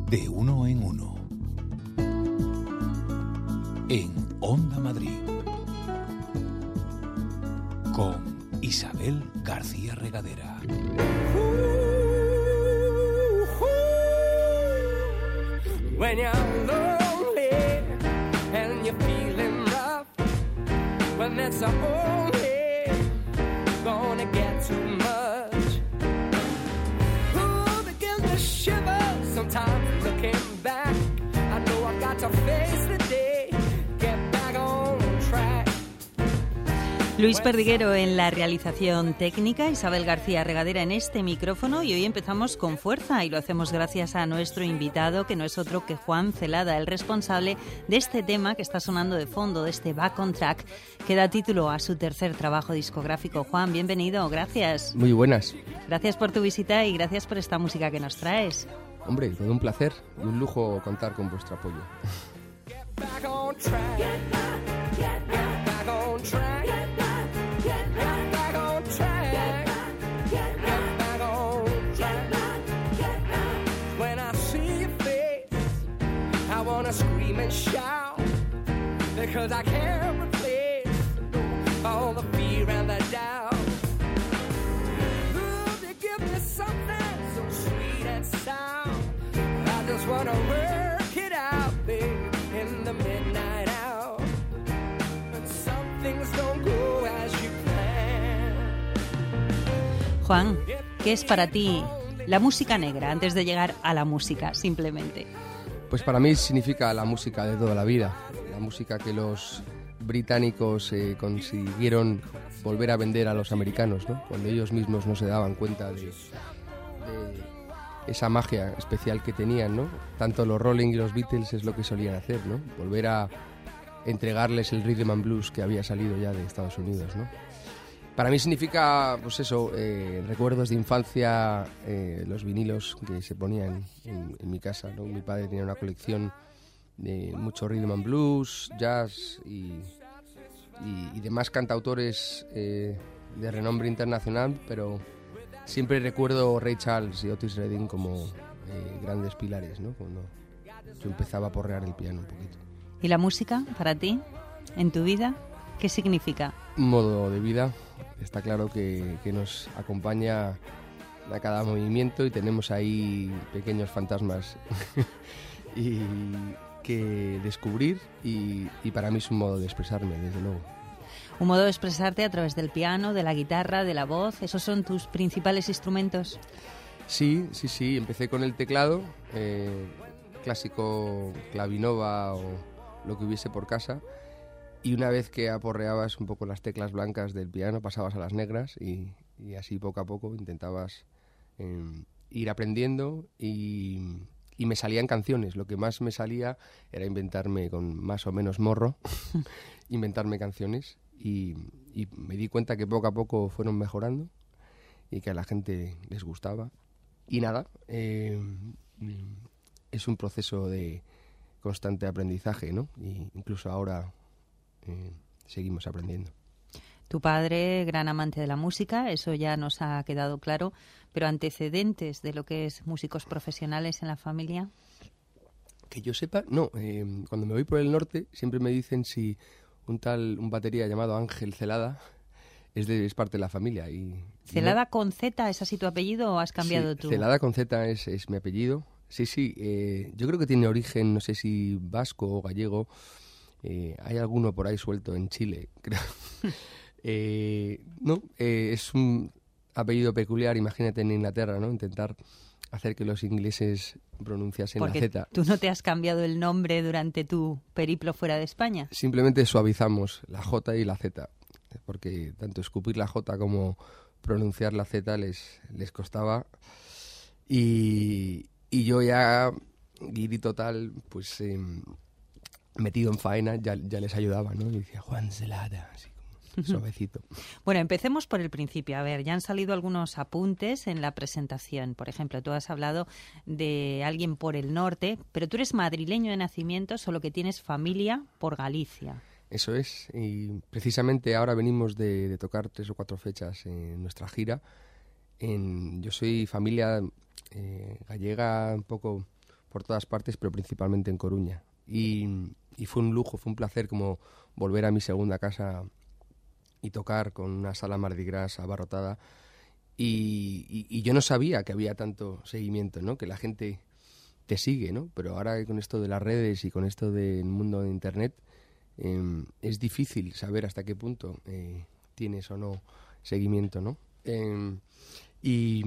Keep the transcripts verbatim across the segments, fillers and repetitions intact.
De uno en uno. En Onda Madrid. Con Isabel García Regadera. When you're lonely and you're feeling rough, when it's only gonna get too much. Who begins to shiver sometimes looking back? I know I've got to face the day, get back on track. Luis Perdiguero en la realización técnica, Isabel García Regadera en este micrófono, y hoy empezamos con fuerza y lo hacemos gracias a nuestro invitado, que no es otro que Juan Celada, el responsable de este tema que está sonando de fondo, de este Back on Track, que da título a su tercer trabajo discográfico. Juan, bienvenido, gracias. Muy buenas. Gracias por tu visita y gracias por esta música que nos traes. Hombre, todo un placer y un lujo contar con vuestro apoyo. Get back on track. Get back, get back, back on track. Get back, get back, back on track. Get back, get back, back on track. Get back, get back. When I see your face, I wanna scream and shout, because I can't replace all the fear and the doubt. Ooh, you give me something so sweet and sound. I just wanna work it out, babe, in the midnight hour. But some things don't go as you plan. Juan, ¿qué es para ti la música negra antes de llegar a la música, simplemente? Pues para mí significa la música de toda la vida, la música que los británicos eh, consiguieron volver a vender a los americanos, ¿no? Cuando ellos mismos no se daban cuenta de, de esa magia especial que tenían, ¿no? Tanto los Rolling y los Beatles es lo que solían hacer, ¿no? Volver a entregarles el rhythm and blues que había salido ya de Estados Unidos, ¿no? Para mí significa, pues eso, eh, recuerdos de infancia, eh, los vinilos que se ponían en, en mi casa, ¿no? Mi padre tenía una colección de mucho rhythm and blues, jazz y, y, y demás cantautores eh, de renombre internacional, pero siempre recuerdo Ray Charles y Otis Redding como eh, grandes pilares, ¿no? Cuando yo empezaba a porrear el piano un poquito. ¿Y la música, para ti, en tu vida, qué significa? Un modo de vida. Está claro que, que nos acompaña a cada movimiento y tenemos ahí pequeños fantasmas y que descubrir y, y para mí es un modo de expresarme, desde luego. Un modo de expresarte a través del piano, de la guitarra, de la voz. ¿Esos son tus principales instrumentos? Sí, sí, sí. Empecé con el teclado, eh, clásico clavinova o lo que hubiese por casa. Y una vez que aporreabas un poco las teclas blancas del piano, pasabas a las negras y, y así poco a poco intentabas eh, ir aprendiendo y, y me salían canciones. Lo que más me salía era inventarme, con más o menos morro, inventarme canciones y, y me di cuenta que poco a poco fueron mejorando y que a la gente les gustaba. Y nada, eh, es un proceso de constante aprendizaje, ¿no? Y incluso ahora Eh, seguimos aprendiendo. Tu padre, gran amante de la música, eso ya nos ha quedado claro, pero antecedentes de lo que es músicos profesionales en la familia. Que yo sepa, no. Eh, cuando me voy por el norte siempre me dicen si un tal, un batería llamado Ángel Celada es, de, es parte de la familia. Y, ¿Celada no. con Z es así tu apellido o has cambiado sí, tú? Celada con Z es, es mi apellido. Sí, sí. Eh, yo creo que tiene origen, no sé si vasco o gallego. Eh, hay alguno por ahí suelto en Chile, creo. eh, no, eh, es un apellido peculiar, imagínate en Inglaterra, ¿no? Intentar hacer que los ingleses pronunciasen Porque la Z. ¿Tú no te has cambiado el nombre durante tu periplo fuera de España? Simplemente suavizamos la J y la Z, porque tanto escupir la J como pronunciar la Z les, les costaba. Y, y yo ya, guiri total, pues... Eh, metido en faena, ya, ya les ayudaba, ¿no? Y decía, Juan Celada, así como suavecito. Bueno, empecemos por el principio. A ver, ya han salido algunos apuntes en la presentación. Por ejemplo, tú has hablado de alguien por el norte, pero tú eres madrileño de nacimiento, solo que tienes familia por Galicia. Eso es, y precisamente ahora venimos de, de tocar tres o cuatro fechas en nuestra gira. En, yo soy familia eh, gallega un poco por todas partes, pero principalmente en Coruña. Y, y fue un lujo, fue un placer como volver a mi segunda casa y tocar con una sala Mardi Gras abarrotada. Y, y, y yo no sabía que había tanto seguimiento, ¿no? Que la gente te sigue, ¿no? Pero ahora con esto de las redes y con esto del mundo de Internet, eh, es difícil saber hasta qué punto eh, tienes o no seguimiento, ¿no? Eh, y,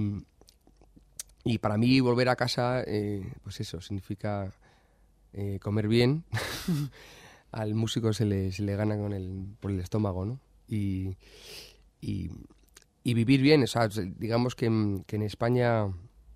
y para mí volver a casa, eh, pues eso, significa eh, comer bien. Al músico se le, se le gana con el, por el estómago, ¿no? Y... y Y vivir bien, o sea, digamos que, que en España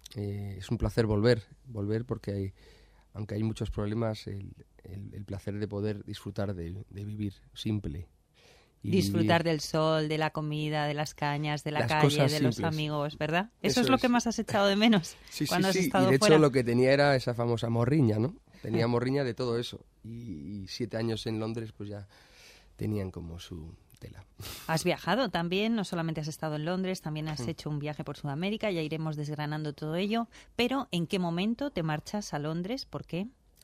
eh, es un placer volver, volver porque hay, aunque hay muchos problemas, el, el, el placer de poder disfrutar de, de vivir simple. Y disfrutar vivir del sol, de la comida, de las cañas, de la las calle, de simples. Los amigos, ¿verdad? Eso, Eso es lo es. que más has echado de menos sí, cuando sí, has sí. estado Y de fuera. hecho lo que tenía era esa famosa morriña, ¿no? Tenía morriña de todo eso. Y, y siete años en Londres pues ya tenían como su... tela. Has viajado también, no solamente has estado en Londres, también has mm. hecho un viaje por Sudamérica, ya iremos desgranando todo ello, pero ¿en qué momento te marchas a Londres? ¿Por qué?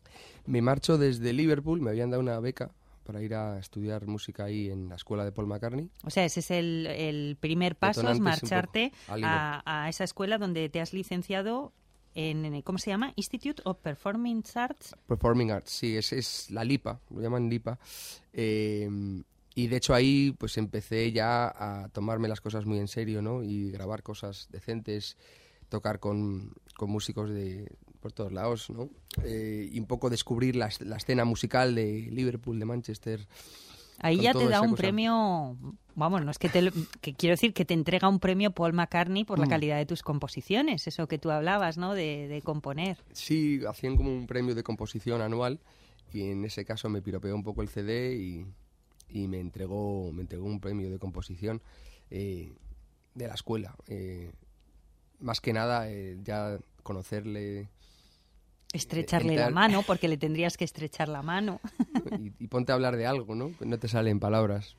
Me marcho desde Liverpool, me habían dado una beca para ir a estudiar música ahí en la escuela de Paul McCartney. O sea, ese es el, el primer paso, Detonante, es marcharte a, a, a esa escuela donde te has licenciado en, ¿cómo se llama? Institute of Performing Arts. Performing Arts, sí, es, es la LIPA, lo llaman LIPA. Eh, Y de hecho ahí pues empecé ya a tomarme las cosas muy en serio, ¿no? Y grabar cosas decentes, tocar con, con músicos de por todos lados, ¿no? Eh, y un poco descubrir la, la escena musical de Liverpool, de Manchester. Ahí ya te da un cosa. premio, vamos, no es que te que quiero decir que te entrega un premio Paul McCartney por mm. la calidad de tus composiciones, eso que tú hablabas, ¿no? De, de componer. Sí, hacían como un premio de composición anual y en ese caso me piropeó un poco el C D y... y me entregó me entregó un premio de composición eh, de la escuela. Eh, más que nada, eh, ya conocerle... Estrecharle eh, la mano, porque le tendrías que estrechar la mano. Y, y ponte a hablar de algo, ¿no? No te salen palabras.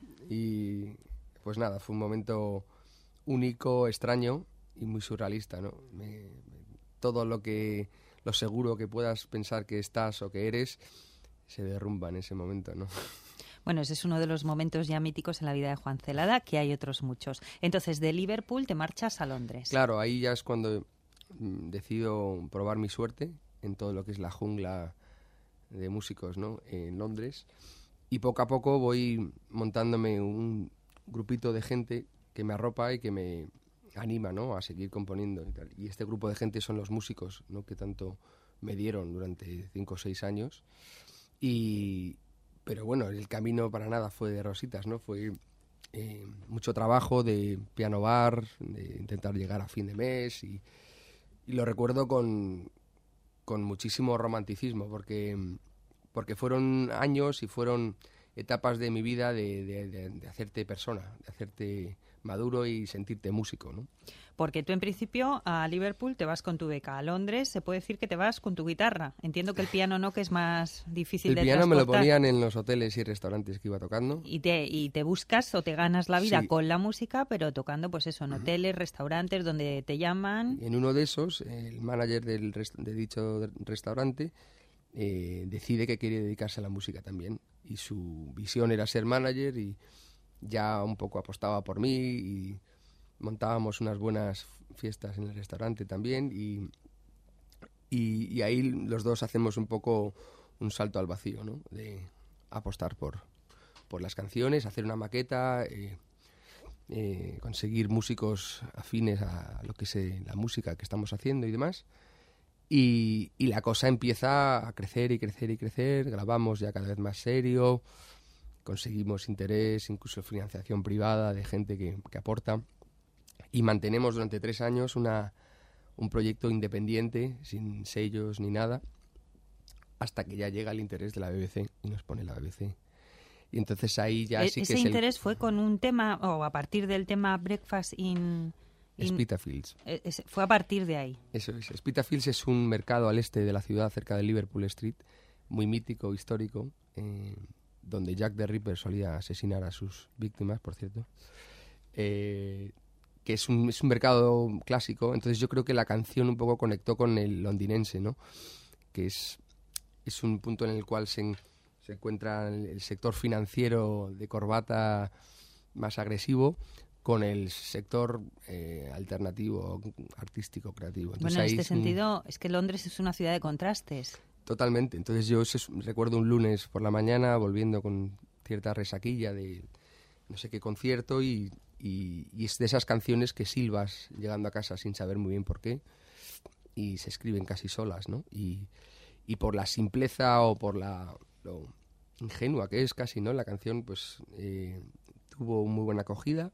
Y pues nada, fue un momento único, extraño y muy surrealista, ¿no? Me, me, todo lo que lo seguro que puedas pensar que estás o que eres se derrumba en ese momento, ¿no? Bueno, ese es uno de los momentos ya míticos en la vida de Juan Celada, que hay otros muchos. Entonces, de Liverpool te marchas a Londres. Claro, ahí ya es cuando decido probar mi suerte en todo lo que es la jungla de músicos, ¿no? En Londres. Y poco a poco voy montándome un grupito de gente que me arropa y que me anima, ¿no? A seguir componiendo y tal. Y este grupo de gente son los músicos, ¿no? Que tanto me dieron durante cinco o seis años. Y... Pero bueno, el camino para nada fue de rositas, ¿no? Fue eh, mucho trabajo de piano bar, de intentar llegar a fin de mes y, y lo recuerdo con, con muchísimo romanticismo porque, porque fueron años y fueron etapas de mi vida de, de, de, de hacerte persona, de hacerte maduro y sentirte músico, ¿no? Porque tú en principio a Liverpool te vas con tu beca, a Londres se puede decir que te vas con tu guitarra. Entiendo que el piano no, que es más difícil el de piano transportar. Me lo ponían en los hoteles y restaurantes que iba tocando. Y te, y te buscas o te ganas la vida sí. con la música, pero tocando pues eso, en hoteles, restaurantes, donde te llaman. Y en uno de esos, el manager del rest- de dicho restaurante eh, decide que quiere dedicarse a la música también. Y su visión era ser manager y ya un poco apostaba por mí y montábamos unas buenas fiestas en el restaurante también y, y, y ahí los dos hacemos un poco un salto al vacío, ¿no? De apostar por, por las canciones, hacer una maqueta, eh, eh, conseguir músicos afines a lo que es eh, la música que estamos haciendo y demás. Y, y la cosa empieza a crecer y crecer y crecer, grabamos ya cada vez más serio, conseguimos interés, incluso financiación privada de gente que, que aporta y mantenemos durante tres años una, un proyecto independiente, sin sellos ni nada, hasta que ya llega el interés de la B B C y nos pone la B B C. Y entonces ahí ya e- sí que ¿Ese es interés el... fue con un tema, o a partir del tema Breakfast in... in Spitalfields. eh, ese- fue a partir de ahí. Eso es. Spitalfields es un mercado al este de la ciudad, cerca de Liverpool Street, muy mítico, histórico, eh, donde Jack the Ripper solía asesinar a sus víctimas, por cierto. Eh, que es un, es un mercado clásico, entonces yo creo que la canción un poco conectó con el londinense, ¿no? que es, es un punto en el cual se, se encuentra el, el sector financiero de corbata más agresivo con el sector eh, alternativo, artístico, creativo. Entonces, bueno, en ahí este es un- sentido, es que Londres es una ciudad de contrastes. Totalmente. Entonces yo se- recuerdo un lunes por la mañana volviendo con cierta resaquilla de no sé qué concierto y, y, y es de esas canciones que silbas llegando a casa sin saber muy bien por qué y se escriben casi solas, ¿no? Y, y por la simpleza o por la lo ingenua que es casi, ¿no? La canción pues eh, tuvo muy buena acogida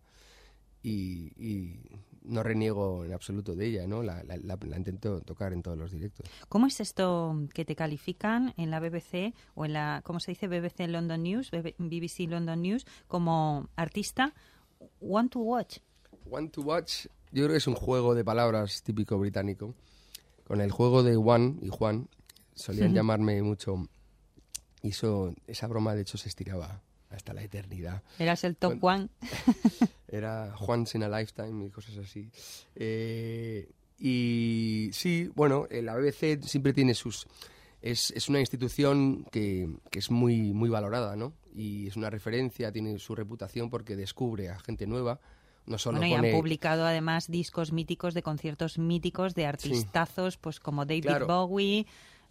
y, y no reniego en absoluto de ella, ¿no? La, la, la, la intento tocar en todos los directos. ¿Cómo es esto que te califican en la B B C o en la, ¿cómo se dice? B B C London News, B B C London News, como artista one to watch? One to watch, yo creo que es un juego de palabras típico británico. Con el juego de One y Juan solían llamarme mucho y eso, esa broma de hecho se estiraba hasta la eternidad. Eras el top Bueno, one. Era Once in a Lifetime y cosas así. Eh, y sí, bueno, eh, la B B C siempre tiene sus... Es, es una institución que, que es muy, muy valorada, ¿no? Y es una referencia, tiene su reputación porque descubre a gente nueva. No solo Bueno, y pone... han publicado además discos míticos de conciertos míticos de artistazos, pues como David Claro. Bowie.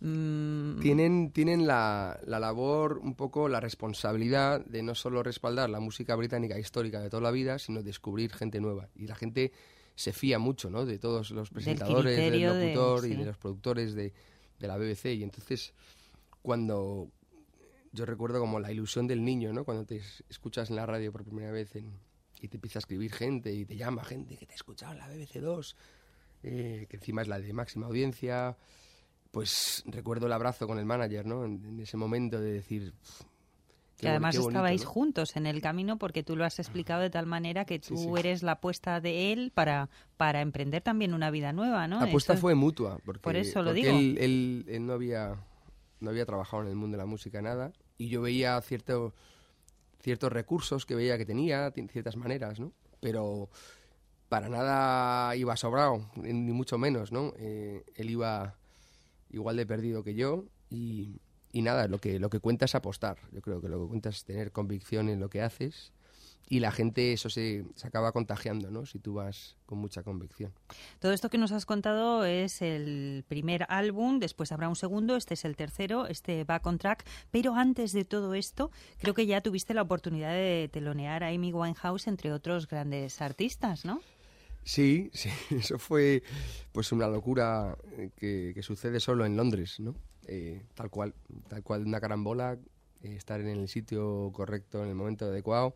mm, Tienen, tienen la, la labor, un poco la responsabilidad de no solo respaldar la música británica histórica de toda la vida, sino descubrir gente nueva. Y la gente se fía mucho, ¿no? De todos los presentadores, del criterio de- locutor y sí. de los productores de, de la B B C. Y entonces, cuando yo recuerdo como la ilusión del niño, ¿no? Cuando te es- escuchas en la radio por primera vez en- y te empieza a escribir gente y te llama gente que te ha escuchado en la B B C dos, eh, que encima es la de máxima audiencia. Pues recuerdo el abrazo con el manager, ¿no? En, en ese momento de decir... "Pff, qué que boni- además qué bonito", estabais ¿no? juntos en el camino porque tú lo has explicado de tal manera que tú Sí, sí. eres la apuesta de él para, para emprender también una vida nueva, ¿no? La apuesta Eso- fue mutua, porque, por eso lo porque digo. Él, él, él no había no había trabajado en el mundo de la música nada y yo veía cierto, ciertos recursos que veía que tenía, ti- ciertas maneras, ¿no? Pero para nada iba sobrado, ni mucho menos, ¿no? Eh, él iba igual de perdido que yo y, y nada, lo que, lo que cuenta es apostar. Yo creo que lo que cuenta es tener convicción en lo que haces y la gente eso se, se acaba contagiando, ¿no? Si tú vas con mucha convicción. Todo esto que nos has contado es el primer álbum, después habrá un segundo, este es el tercero, este Back on Track, pero antes de todo esto, creo que ya tuviste la oportunidad de telonear a Amy Winehouse, entre otros grandes artistas, ¿no? Sí, sí, eso fue pues una locura eh, que, que sucede solo en Londres, ¿no? Eh, tal cual, tal cual una carambola, eh, estar en el sitio correcto en el momento adecuado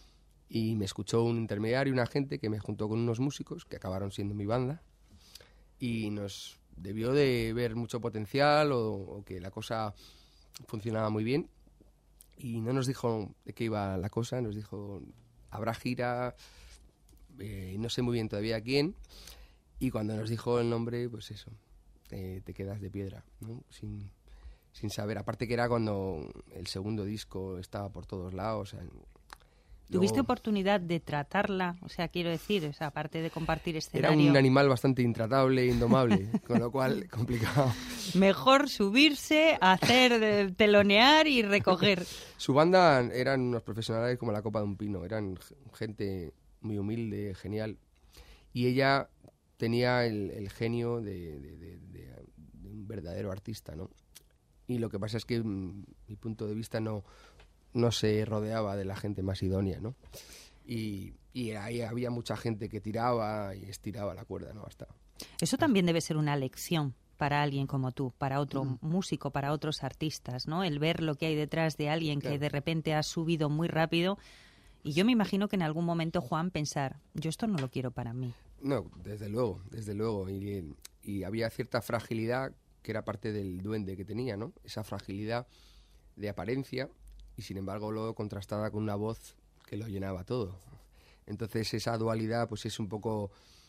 y me escuchó un intermediario, un agente que me juntó con unos músicos que acabaron siendo mi banda y nos debió de ver mucho potencial o, o que la cosa funcionaba muy bien y no nos dijo de qué iba la cosa, nos dijo habrá gira... Eh, no sé muy bien todavía quién, y cuando nos dijo el nombre, pues eso, eh, te quedas de piedra, ¿no? Sin, sin saber. Aparte que era cuando el segundo disco estaba por todos lados. O sea, ¿Tuviste luego, oportunidad de tratarla? O sea, quiero decir, o sea, aparte de compartir era escenario... un animal bastante intratable e indomable, con lo cual complicado. Mejor subirse, hacer, de- telonear y recoger. Su banda eran unos profesionales como la copa de un pino, eran g- gente muy humilde, genial. Y ella tenía el, el genio de, de- de- de- de un verdadero artista, ¿no? Y lo que pasa es que mm, mi punto de vista no, no se rodeaba de la gente más idónea, ¿no? Y, y ahí había mucha gente que tiraba y estiraba la cuerda, ¿no? Hasta... Eso también debe ser una lección para alguien como tú, para otro músico, para otros artistas, ¿no? El ver lo que hay detrás de alguien que Claro. de repente ha subido muy rápido. Y yo me imagino que en algún momento, Juan, pensar, yo esto no lo quiero para mí. No, desde luego, desde luego. Y, y había cierta fragilidad que era parte del duende que tenía, ¿no? Esa fragilidad de apariencia y sin embargo luego contrastada con una voz que lo llenaba todo. Entonces esa dualidad pues es un poco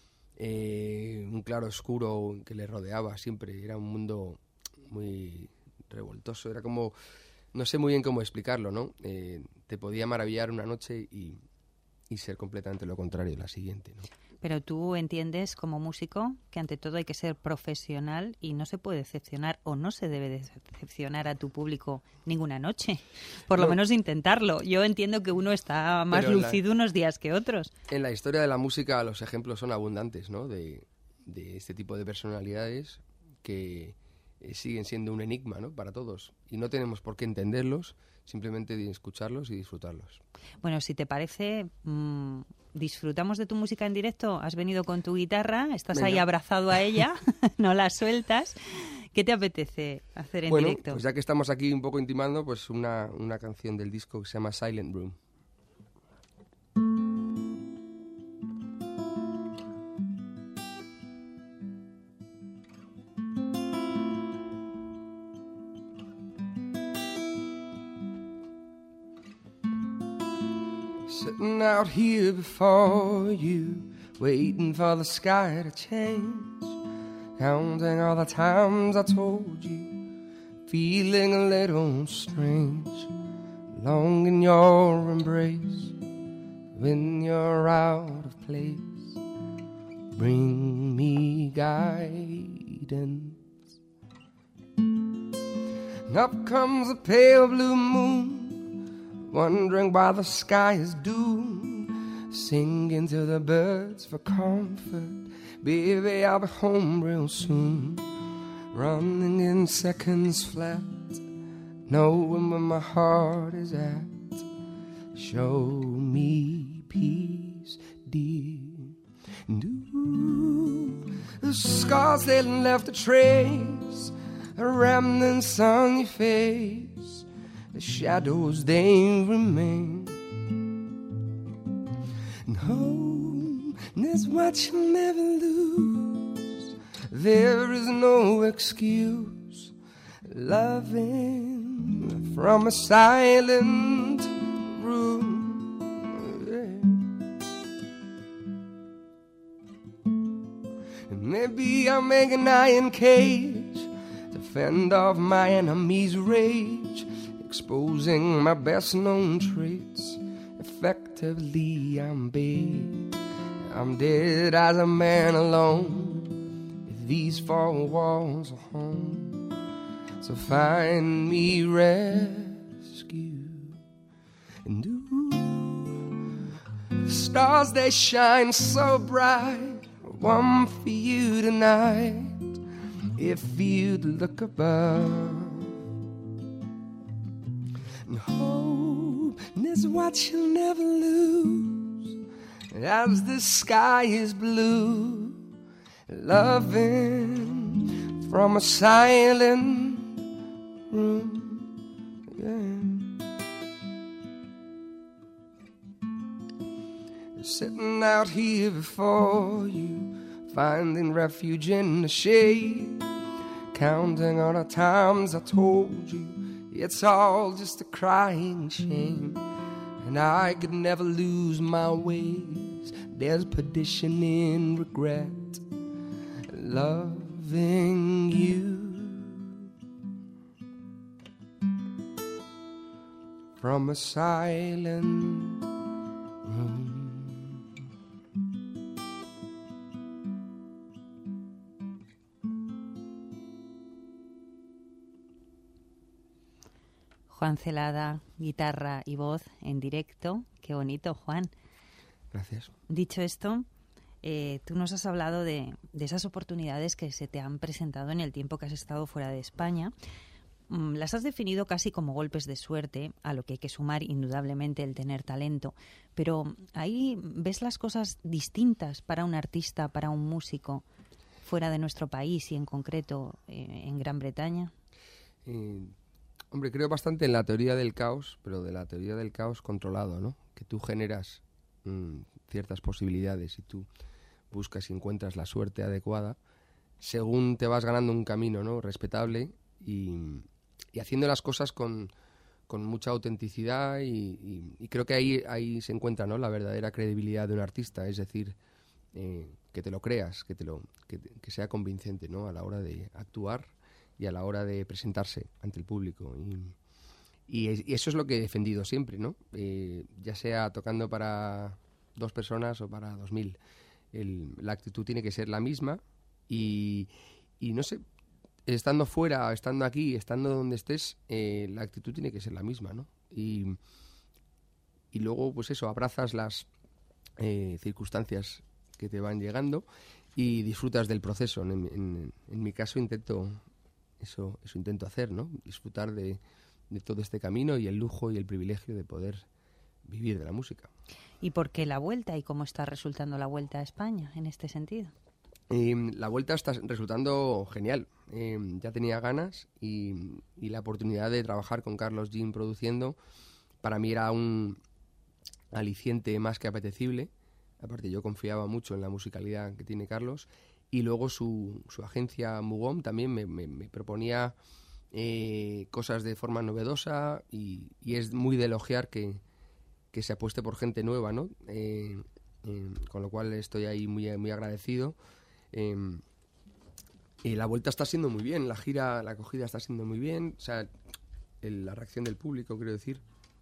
eh, un claro oscuro que le rodeaba siempre. Era un mundo muy revoltoso, era como... No sé muy bien cómo explicarlo, ¿no? Eh, te podía maravillar una noche y, y ser completamente lo contrario la siguiente, ¿no? Pero tú entiendes como músico que ante todo hay que ser profesional y no se puede decepcionar o no se debe decepcionar a tu público ninguna noche. Por lo No. menos intentarlo. Yo entiendo que uno está más Pero en la- lucido unos días que otros. En la historia de la música los ejemplos son abundantes, ¿no? De, de este tipo de personalidades que eh, siguen siendo un enigma, ¿no? Para todos. Y no tenemos por qué entenderlos, simplemente de escucharlos y disfrutarlos. Bueno, si te parece, mmm, disfrutamos de tu música en directo. Has venido con tu guitarra, estás Venga. ahí abrazado a ella, no la sueltas. ¿Qué te apetece hacer en bueno, directo? pues ya que estamos aquí un poco intimando, pues una, una canción del disco que se llama Silent Room. Sitting out here before you, waiting for the sky to change, counting all the times I told you, feeling a little strange, longing your embrace when you're out of place. Bring me guidance. And up comes a pale blue moon, wondering why the sky is doomed, singing to the birds for comfort. Baby, I'll be home real soon, running in seconds flat, knowing where my heart is at. Show me peace, dear. And ooh, the scars they left a trace, a remnants on your face, the shadows they remain. And home is what you'll never lose. There is no excuse. Loving from a silent room. And maybe I'll make an iron cage to fend off my enemy's rage, exposing my best known traits. Effectively I'm bait, I'm dead as a man alone, if these four walls are home. So find me rescue. And ooh, the stars they shine so bright, one for you tonight, if you'd look above. And hope is what you'll never lose, as the sky is blue. Loving from a silent room. Yeah. Sitting out here before you, finding refuge in the shade, counting on the times I told you it's all just a crying shame, and I could never lose my ways. There's perdition in regret, loving you from a silent room. Juan Celada, guitarra y voz en directo. Qué bonito, Juan. Gracias. Dicho esto, eh, tú nos has hablado de, de esas oportunidades que se te han presentado en el tiempo que has estado fuera de España. Mm, las has definido casi como golpes de suerte, a lo que hay que sumar indudablemente el tener talento. Pero ahí ves las cosas distintas para un artista, para un músico, fuera de nuestro país y en concreto eh, en Gran Bretaña. Eh, hombre, creo bastante en la teoría del caos, pero de la teoría del caos controlado, ¿no? Que tú generas mmm, ciertas posibilidades y tú buscas y encuentras la suerte adecuada según te vas ganando un camino, ¿no? Respetable y, y haciendo las cosas con, con mucha autenticidad y, y, y creo que ahí, ahí se encuentra, ¿no? La verdadera credibilidad de un artista, es decir, eh, que te lo creas, que, te lo, que, que sea convincente, ¿no? A la hora de actuar y a la hora de presentarse ante el público. Y, y, es, y eso es lo que he defendido siempre, ¿no? Eh, ya sea tocando para dos personas o para dos mil. el, la actitud tiene que ser la misma y, y no sé, estando fuera, estando aquí, estando donde estés, eh, la actitud tiene que ser la misma, ¿no? Y, y luego, pues eso, abrazas las eh, circunstancias que te van llegando y disfrutas del proceso. En, en, en mi caso intento eso, eso intento hacer, ¿no? Disfrutar de, de todo este camino y el lujo y el privilegio de poder vivir de la música. ¿Y por qué la vuelta y cómo está resultando la vuelta a España en este sentido? Eh, la vuelta está resultando genial. Eh, ya tenía ganas y, y la oportunidad de trabajar con Carlos Jean produciendo para mí era un aliciente más que apetecible. Aparte yo confiaba mucho en la musicalidad que tiene Carlos y luego su, su agencia Mugom también me, me, me proponía eh, cosas de forma novedosa y, y es muy de elogiar que, que se apueste por gente nueva, ¿no? Eh, eh, con lo cual estoy ahí muy, muy agradecido. Eh, y la vuelta está siendo muy bien, la gira, la acogida está siendo muy bien, o sea, el, la reacción del público, quiero decir.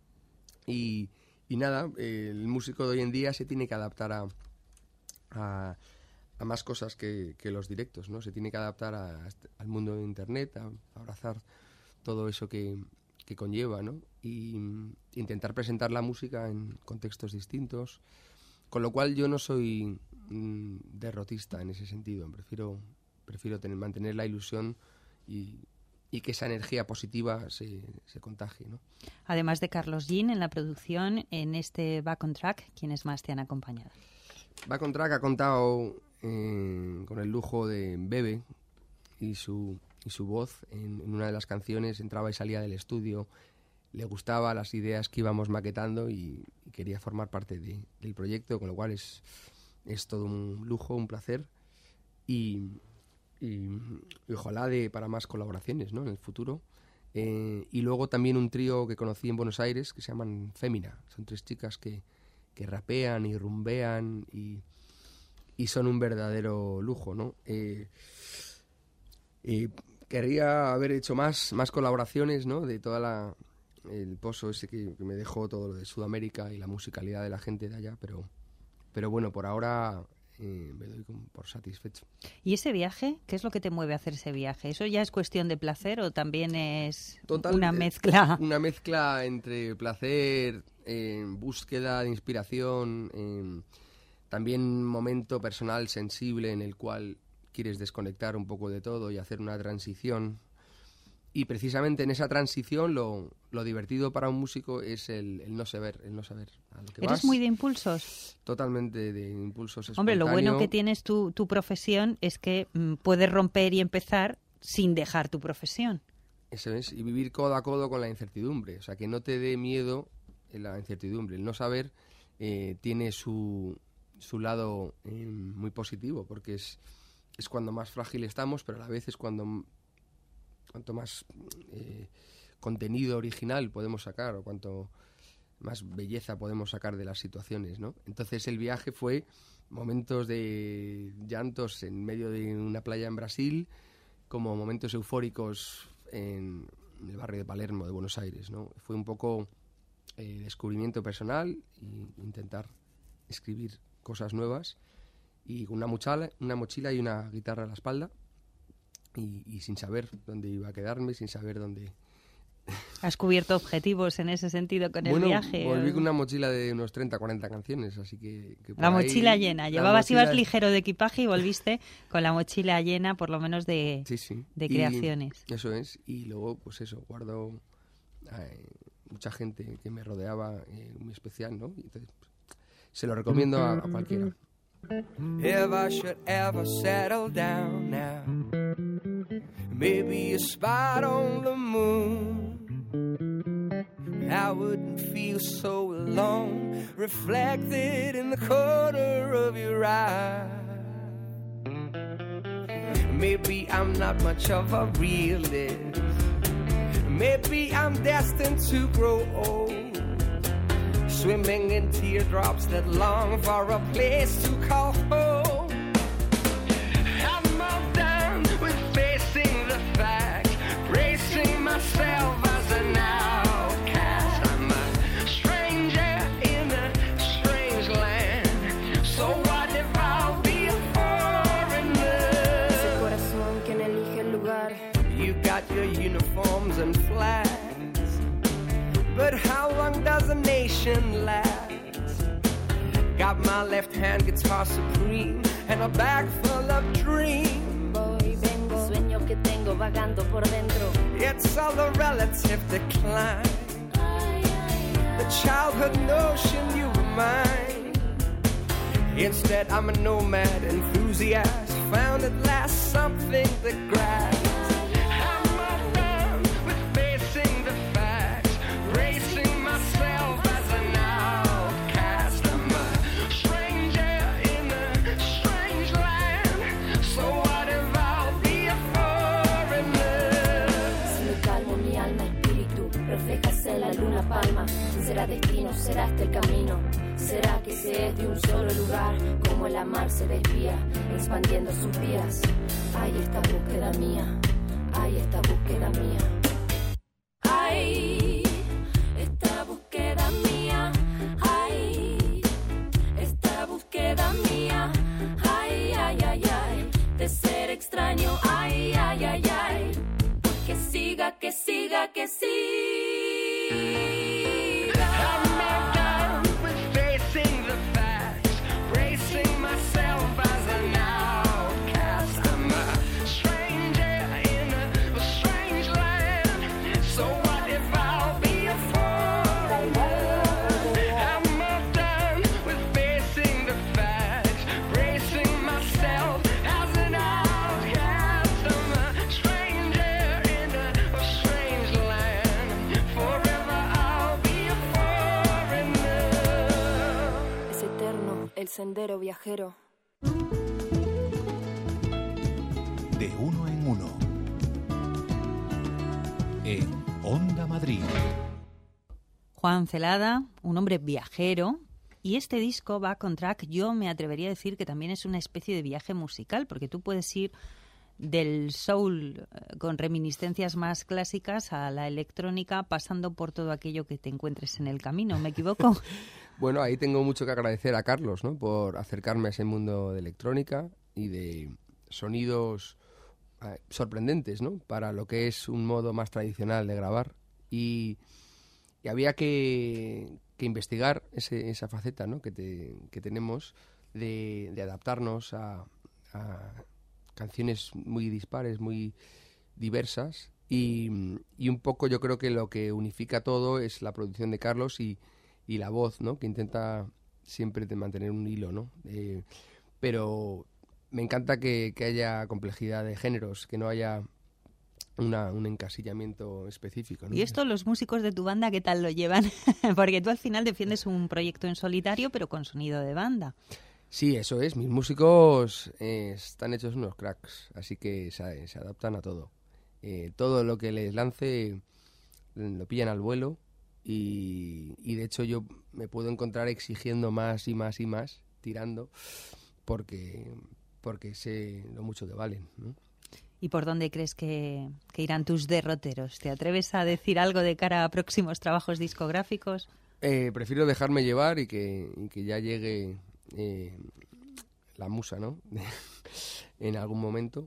Y, y nada, eh, el músico de hoy en día se tiene que adaptar a, a, a más cosas que, que los directos, ¿no? Se tiene que adaptar a, a, al mundo de Internet, a, a abrazar todo eso que, que conlleva, ¿no? Y intentar presentar la música en contextos distintos. Con lo cual yo no soy mm, derrotista en ese sentido. Prefiero, prefiero tener, mantener la ilusión y, y que esa energía positiva se, se contagie, ¿no? Además de Carlos Jean en la producción, en este Back on Track, ¿quiénes más te han acompañado? Back on Track ha contado eh, con el lujo de Bebe y su, y su voz. En, en una de las canciones entraba y salía del estudio. Le gustaba las ideas que íbamos maquetando y, y quería formar parte de, del proyecto, con lo cual es, es todo un lujo, un placer y, y, y ojalá de para más colaboraciones, ¿no? En el futuro. Eh, y luego también un trío que conocí en Buenos Aires que se llaman Fémina. Son tres chicas que, que rapean y rumbean y, y son un verdadero lujo, ¿no? Eh, eh, querría haber hecho más, más colaboraciones, ¿no? De toda la... el pozo ese que, que me dejó todo lo de Sudamérica y la musicalidad de la gente de allá, pero, pero bueno, por ahora eh, me doy como por satisfecho. ¿Y ese viaje? ¿Qué es lo que te mueve a hacer ese viaje? ¿Eso ya es cuestión de placer o también es Total, una mezcla? Una mezcla entre placer, eh, búsqueda de inspiración, eh, también momento personal sensible en el cual quieres desconectar un poco de todo y hacer una transición. Y precisamente en esa transición lo, lo divertido para un músico es el, el no saber, el no saber a lo que ¿Eres vas. muy de impulsos? Totalmente de impulsos espontáneos. Hombre, lo bueno que tienes tu, tu profesión es que mm, puedes romper y empezar sin dejar tu profesión. Eso es, y vivir codo a codo con la incertidumbre. O sea, que no te dé miedo la incertidumbre. El no saber eh, tiene su, su lado eh, muy positivo, porque es, es cuando más frágil estamos, pero a la vez es cuando... cuanto más eh, contenido original podemos sacar o cuanto más belleza podemos sacar de las situaciones, ¿no? Entonces el viaje fue momentos de llantos en medio de una playa en Brasil, como momentos eufóricos en el barrio de Palermo de Buenos Aires, ¿no? Fue un poco eh, descubrimiento personal e intentar escribir cosas nuevas y con una mochila, una mochila y una guitarra a la espalda. Y, y sin saber dónde iba a quedarme, sin saber dónde... ¿Has cubierto objetivos en ese sentido con el bueno, viaje? Volví ¿o? con una mochila de unos treinta, cuarenta canciones, así que... que La ahí, mochila llena. la Llevabas, mochila... ibas ligero de equipaje y volviste con la mochila llena, por lo menos, de, sí, sí. de y creaciones. Eso es. Y luego, pues eso, guardo eh, mucha gente que me rodeaba eh, muy especial, ¿no? Y entonces, pues, se lo recomiendo a, a cualquiera. If I should ever settle down now, maybe a spot on the moon, I wouldn't feel so alone, reflected in the corner of your eye. Maybe I'm not much of a realist, maybe I'm destined to grow old, swimming in teardrops that long for a place to call home. I'm all done with facing the fact, bracing myself as an outcast. I'm a stranger in a strange land, so what if I'll be got your uniforms and flags, but how long does a nation last? Got my left hand guitar supreme and a bag full of dreams. Voy, vengo, sueño que tengo vagando por dentro. It's all a relative decline. The childhood notion you were mine. Instead I'm a nomad enthusiast, found at last something that grabs. I'm not done with facing the facts, bracing myself as an outcast. I'm a stranger in a strange land, so what if I'll be a foreigner? Si me calmo mi alma, espíritu, refléjase la luna palma. Será destino, será este el camino. Será que se es de un solo lugar, como el mar se desvía, expandiendo sus vías. Hay esta búsqueda mía, hay esta búsqueda mía. Hay esta búsqueda mía, hay esta búsqueda mía. Ay, ay, ay, ay, de ser extraño, ay, ay, ay, ay. Que siga, que siga, que siga. El sendero viajero. De uno en uno. En Onda Madrid. Juan Celada, un hombre viajero, y este disco, Back on Track, yo me atrevería a decir que también es una especie de viaje musical, porque tú puedes ir del soul con reminiscencias más clásicas a la electrónica, pasando por todo aquello que te encuentres en el camino. ¿Me equivoco? Bueno, ahí tengo mucho que agradecer a Carlos, ¿no?, por acercarme a ese mundo de electrónica y de sonidos eh, sorprendentes, ¿no?, para lo que es un modo más tradicional de grabar. Y, y había que, que investigar ese, esa faceta, ¿no?, que, te, que tenemos de, de adaptarnos a, a canciones muy dispares, muy diversas. Y, y un poco yo creo que lo que unifica todo es la producción de Carlos y y la voz, ¿no?, que intenta siempre de mantener un hilo, ¿no? Eh, pero me encanta que, que haya complejidad de géneros, que no haya una, un encasillamiento específico, ¿no? ¿Y esto los músicos de tu banda qué tal lo llevan? Porque tú al final defiendes un proyecto en solitario, pero con sonido de banda. Sí, eso es. Mis músicos eh, están hechos unos cracks, así que se, se adaptan a todo. Eh, todo lo que les lance lo pillan al vuelo. Y, y de hecho yo me puedo encontrar exigiendo más y más y más, tirando, porque, porque sé lo mucho que valen, ¿no? ¿Y por dónde crees que, que irán tus derroteros? ¿Te atreves a decir algo de cara a próximos trabajos discográficos? Eh, prefiero dejarme llevar y que, y que ya llegue eh, la musa, ¿no? en algún momento.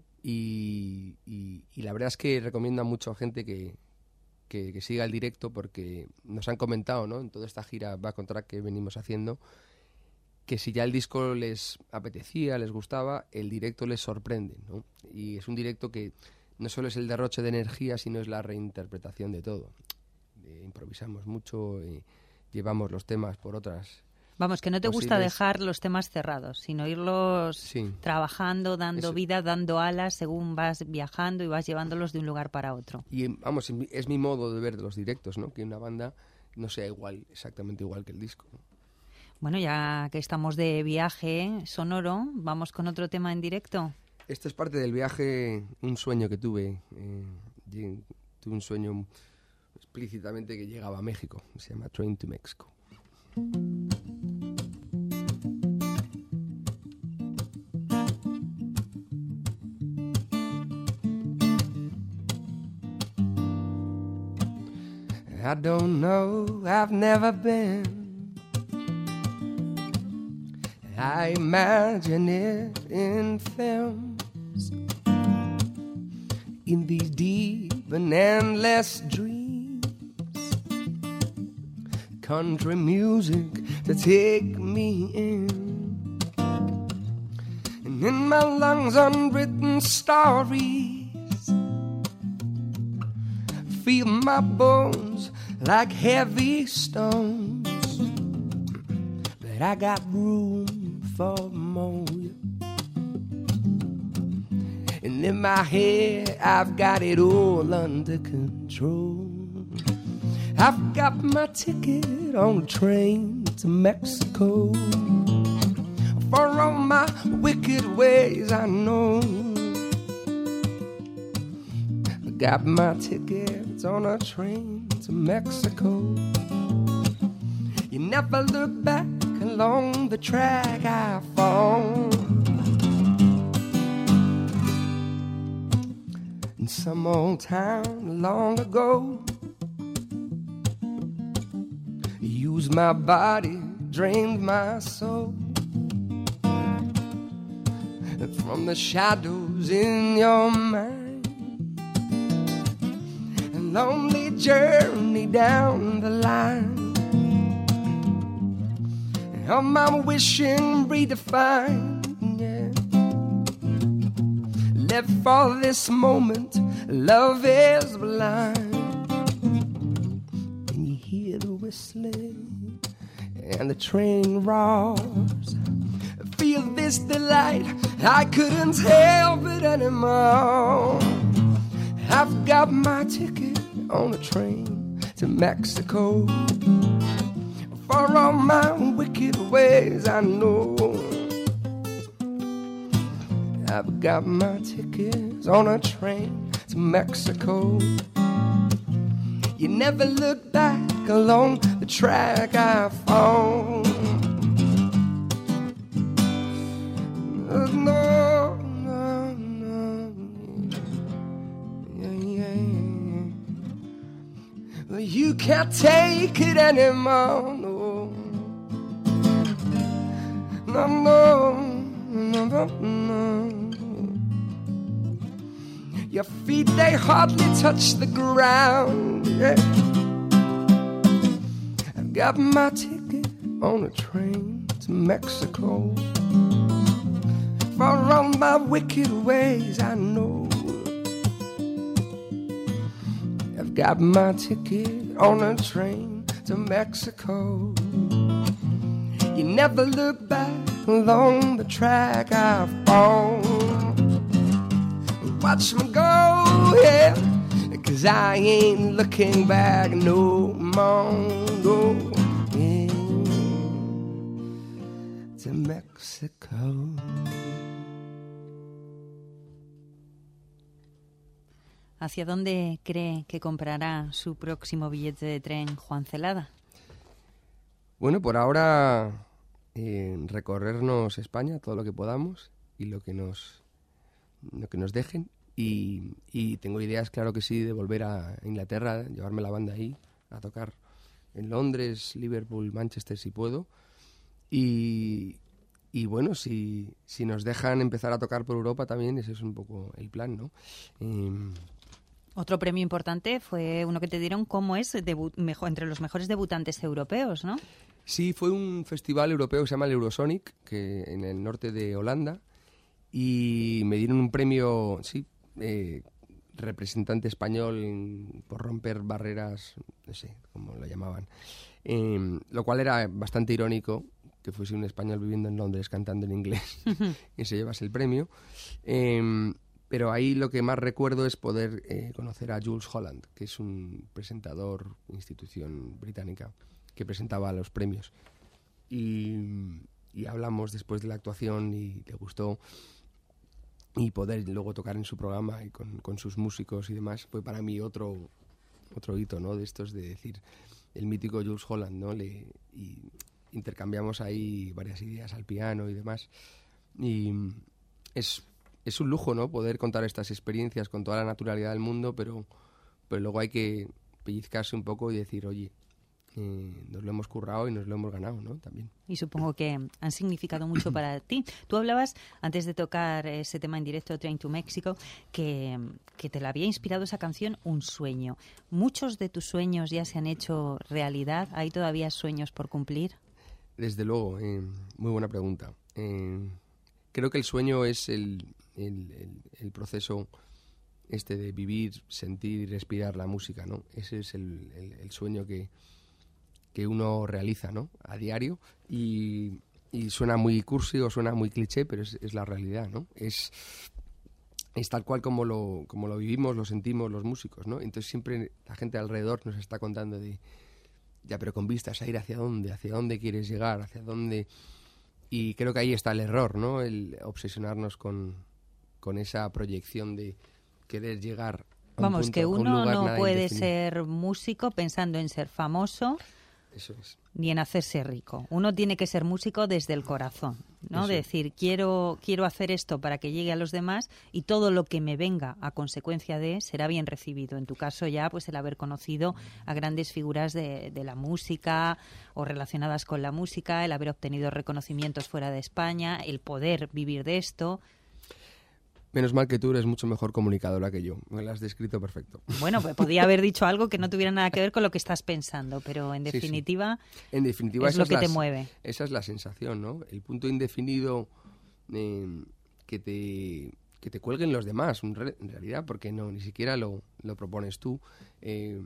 Y, y, y la verdad es que recomiendo a mucha gente que Que, que siga el directo, porque nos han comentado, ¿no?, en toda esta gira Back on Track que venimos haciendo, que si ya el disco les apetecía, les gustaba, el directo les sorprende, ¿no? Y es un directo que no solo es el derroche de energía, sino es la reinterpretación de todo. Eh, improvisamos mucho, eh, llevamos los temas por otras... Vamos, que no te posibles. gusta dejar los temas cerrados, sino irlos sí. trabajando, dando Eso. vida, dando alas, según vas viajando y vas llevándolos de un lugar para otro. Y vamos, es mi modo de ver los directos, ¿no?, que una banda no sea igual, exactamente igual que el disco, ¿no? Bueno, ya que estamos de viaje sonoro, vamos con otro tema en directo. Esto es parte del viaje, un sueño que tuve. Eh, tuve un sueño explícitamente que llegaba a México. Se llama Train to Mexico. I don't know, I've never been. I imagine it in films. In these deep an endless dreams, country music to take me in, and in my lungs unwritten stories, feel my bones like heavy stones, but I got room for more. And in my head, I've got it all under control. I've got my ticket on a train to Mexico. For all my wicked ways, I know. I got my tickets on a train to Mexico. You never look back along the track I found. In some old town long ago, used my body, drained my soul. From the shadows in your mind, a lonely journey down the line, of my wishing redefined, yeah. Live for this moment, love is blind. And you hear the whistling and the train roars. Feel this delight, I couldn't help it anymore. I've got my ticket on a train to Mexico. For all my wicked ways, I know. I've got my tickets on a train to Mexico. You never look back along the track I found. No, no, no. Yeah, yeah. Well, you can't take it anymore. No, no, no, no, no. Your feet, they hardly touch the ground, yeah. I've got my ticket on a train to Mexico. For all my wicked ways, I know. I've got my ticket on a train to Mexico. You never look back along the track I found. Watch me go, yeah, 'cause I ain't looking back no more, no, yeah, to Mexico. ¿Hacia dónde cree que comprará su próximo billete de tren Juan Celada? Bueno, por ahora eh, recorrernos España todo lo que podamos y lo que nos, lo que nos dejen. Y, y tengo ideas, claro que sí, de volver a Inglaterra, llevarme la banda ahí, a tocar en Londres, Liverpool, Manchester si puedo. Y, y bueno, si, si nos dejan empezar a tocar por Europa también, ese es un poco el plan, ¿no? Eh, Otro premio importante fue uno que te dieron como es debut, mejor, entre los mejores debutantes europeos, ¿no? Sí, fue un festival europeo que se llama el Eurosonic, que en el norte de Holanda, y me dieron un premio, sí, eh, representante español en, por romper barreras, no sé cómo lo llamaban, eh, lo cual era bastante irónico que fuese un español viviendo en Londres cantando en inglés y se llevase el premio. Eh, pero ahí lo que más recuerdo es poder eh, conocer a Jools Holland, que es un presentador, institución británica, que presentaba los premios. Y, y hablamos después de la actuación y le gustó. Y poder luego tocar en su programa y con, con sus músicos y demás fue para mí otro otro hito, ¿no? De estos de decir el mítico Jools Holland, ¿no? Le, y intercambiamos ahí varias ideas al piano y demás. Y es, es un lujo, ¿no? Poder contar estas experiencias con toda la naturalidad del mundo, pero, pero luego hay que pellizcarse un poco y decir, oye, eh, nos lo hemos currado y nos lo hemos ganado, ¿no? También. Y supongo que han significado mucho para ti. Tú hablabas, antes de tocar ese tema en directo, Train to Mexico, que, que te la había inspirado esa canción, Un sueño. ¿Muchos de tus sueños ya se han hecho realidad? ¿Hay todavía sueños por cumplir? Desde luego, eh, muy buena pregunta. Eh, creo que el sueño es el, el, el, el proceso este de vivir, sentir y respirar la música, ¿no? Ese es el, el, el sueño que, que uno realiza, ¿no? A diario, y, y suena muy cursi o suena muy cliché, pero es, es la realidad, ¿no? Es, es tal cual como lo, como lo vivimos, lo sentimos los músicos, ¿no? Entonces siempre la gente alrededor nos está contando de, ya, pero con vistas a ir hacia dónde, hacia dónde quieres llegar, hacia dónde... Y creo que ahí está el error, ¿no? El obsesionarnos con, con esa proyección de querer llegar a un Vamos, punto, que a un uno lugar no nada puede indefinido. ser músico pensando en ser famoso Eso es. ni en hacerse rico. Uno tiene que ser músico desde el corazón, ¿no? Eso. De decir, quiero, quiero hacer esto para que llegue a los demás y todo lo que me venga a consecuencia de será bien recibido. En tu caso ya, pues el haber conocido a grandes figuras de, de la música o relacionadas con la música, el haber obtenido reconocimientos fuera de España, el poder vivir de esto. Menos mal que tú eres mucho mejor comunicadora que yo. Me lo has descrito perfecto. Bueno, pues podía haber dicho algo que no tuviera nada que ver con lo que estás pensando, pero en Sí, sí. definitiva, En definitiva, es esa lo es que la, te mueve. Esa es la sensación, ¿no? El punto indefinido eh, que te que te cuelguen los demás, en re- en realidad, porque no ni siquiera lo, lo propones tú. Eh,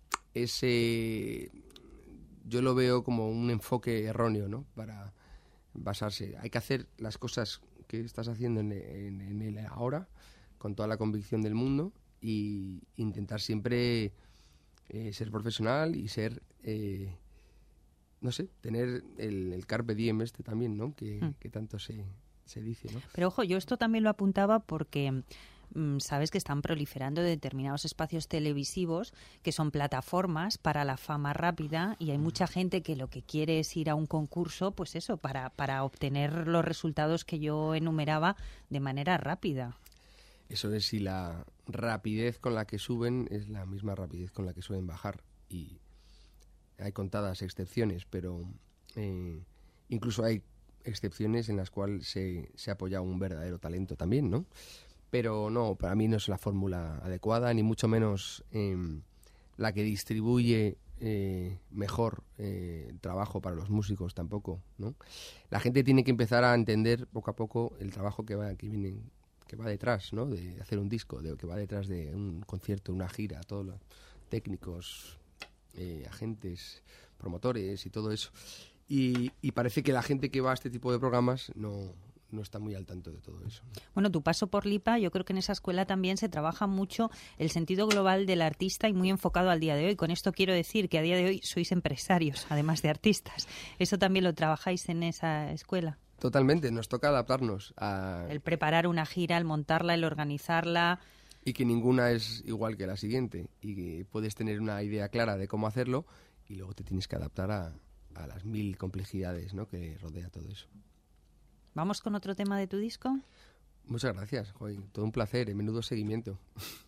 ese yo lo veo como un enfoque erróneo, ¿no? Para basarse. Hay que hacer las cosas que estás haciendo en, en, en el ahora con toda la convicción del mundo y intentar siempre eh, ser profesional y ser eh, no sé, tener el, el carpe diem este también, ¿no? Que, Mm. que tanto se, se dice, ¿no? Pero ojo, yo esto también lo apuntaba porque mm, sabes que están proliferando determinados espacios televisivos que son plataformas para la fama rápida y hay mucha gente que lo que quiere es ir a un concurso, pues eso, para, para obtener los resultados que yo enumeraba de manera rápida. Eso es si la rapidez con la que suben es la misma rapidez con la que suelen bajar. Y hay contadas excepciones, pero eh, incluso hay excepciones en las cuales se, se apoya un verdadero talento también, ¿no? Pero no, para mí no es la fórmula adecuada, ni mucho menos eh, la que distribuye eh, mejor eh, el trabajo para los músicos tampoco, ¿no? La gente tiene que empezar a entender poco a poco el trabajo que va, que viene, que va detrás, ¿no? De hacer un disco, de que va detrás de un concierto, una gira, todos los técnicos, eh, agentes, promotores y todo eso. Y, y parece que la gente que va a este tipo de programas no, no está muy al tanto de todo eso, ¿no? Bueno, tu paso por Lipa, yo creo que en esa escuela también se trabaja mucho el sentido global del artista y muy enfocado al día de hoy. Con esto quiero decir que a día de hoy sois empresarios, además de artistas. ¿Eso también lo trabajáis en esa escuela? Totalmente, nos toca adaptarnos a... El preparar una gira, el montarla, el organizarla. Y que ninguna es igual que la siguiente. Y que puedes tener una idea clara de cómo hacerlo y luego te tienes que adaptar a, a las mil complejidades, ¿no? Que rodea todo eso. ¿Vamos con otro tema de tu disco? Muchas gracias, Joy. Todo un placer, en menudo seguimiento.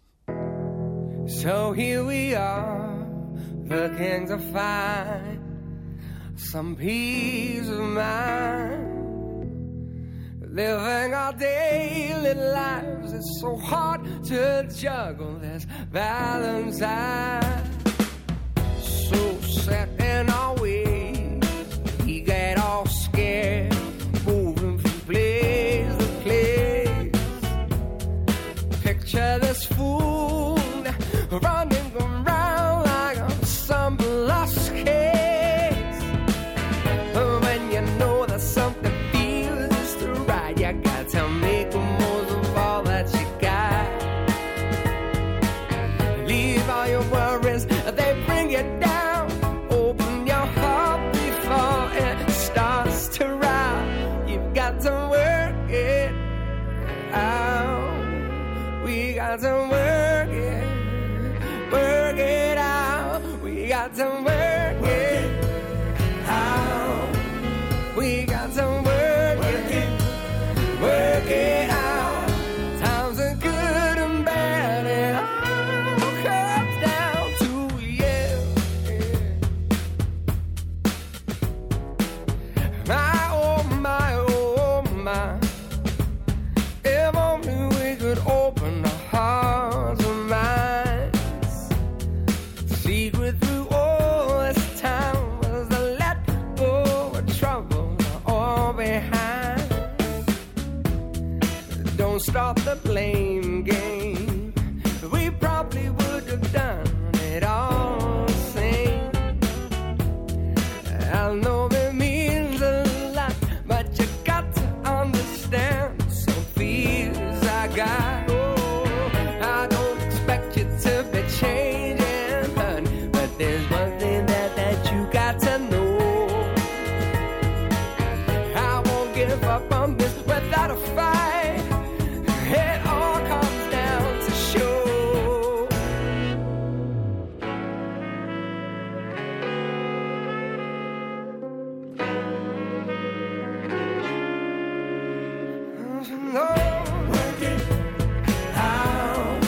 So here we are, looking to find some peace of mind. Living our daily lives, it's so hard to juggle this Valentine. So set in our ways, we get all scared, moving from place to place. Picture this fool running around like a some lost case. When you know that something feels just right, you got to make the most of all that you got. Leave all your worries, they bring you down. Open your heart before it starts to rot. You've got to work it out. We got to work it, work it out. We got to work it out. We got to work it, work it out. Times are good and bad, it all comes down to you. secret through all this time was to let go of trouble all behind. Don't start the blame game. We probably would have done it all the same. I know it means a lot, but you got to understand some fears I got. Oh, I don't expect you to be changing, honey, but there's one thing that, that you got to know. I won't give up on this without a fight. It all comes down to show. Work it out.